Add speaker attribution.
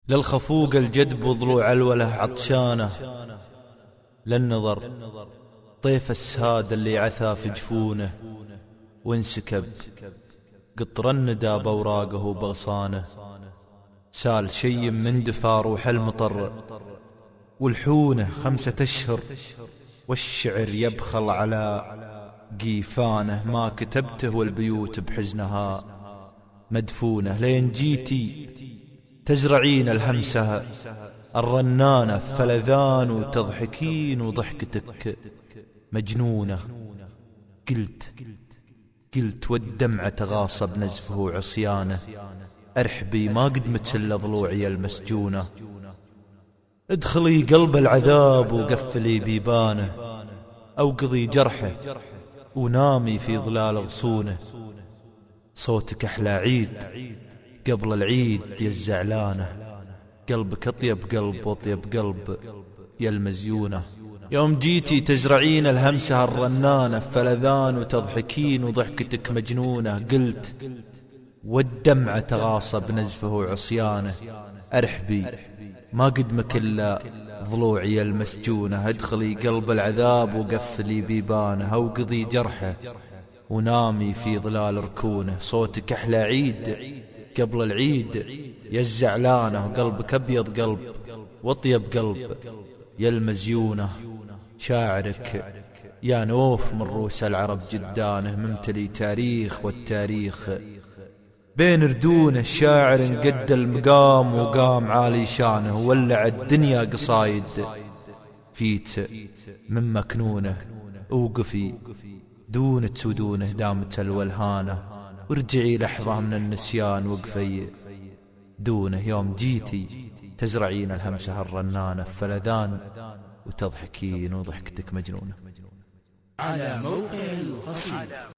Speaker 1: للخفوق الجدب وضلوع الوله عطشانه، للنظر طيف السهاد اللي عثى في جفونه، وانسكب قطر الندى بوراقه وبغصانه. سال شي من دفا روح المطر، والحونه 5 أشهر والشعر يبخل على قيفانه. ما كتبته والبيوت بحزنها مدفونه، لين جيتي تزرعين الهمسة الرنانة فلذان وتضحكين وضحكتك مجنونة. قلت والدمع تغاصب نزفه عصيانه، ارحبي ما قد متسل ضلوعي المسجونة. ادخلي قلب العذاب وقفلي بيبانه، اوقضي جرحه ونامي في ظلال غصونه. صوتك احلى عيد قبل العيد يا الزعلانه، قلبك اطيب قلب واطيب قلب يا المزيونه. يوم جيتي تزرعين الهمسة الرنانة فلذان وتضحكين وضحكتك مجنونة. قلت والدمع تغاصب نزفه عصيانه، ارحبي ما قدمك الا ضلوعي المسجونة. ادخلي قلب العذاب وقفلي بيبانه، اوقضي جرحه ونامي في ظلال ركونه. صوتك احلى عيد قبل العيد يا الزعلانه، قلبك ابيض قلب واطيب قلب يا المزيونه. شاعرك يا نوف من روس العرب جدانه، ممتلي تاريخ والتاريخ بين ردونه. الشاعر انقد المقام وقام عالي شانه، ولع الدنيا قصايد فيت من مكنونه. اوقفي دون تسودونه دامت الولهانه، وارجعي لحظة من النسيان وقفي دونه. يوم جيتي تزرعين الهمسة الرنانة فلذان وتضحكين وضحكتك مجنونة.
Speaker 2: على موقع القصيدة.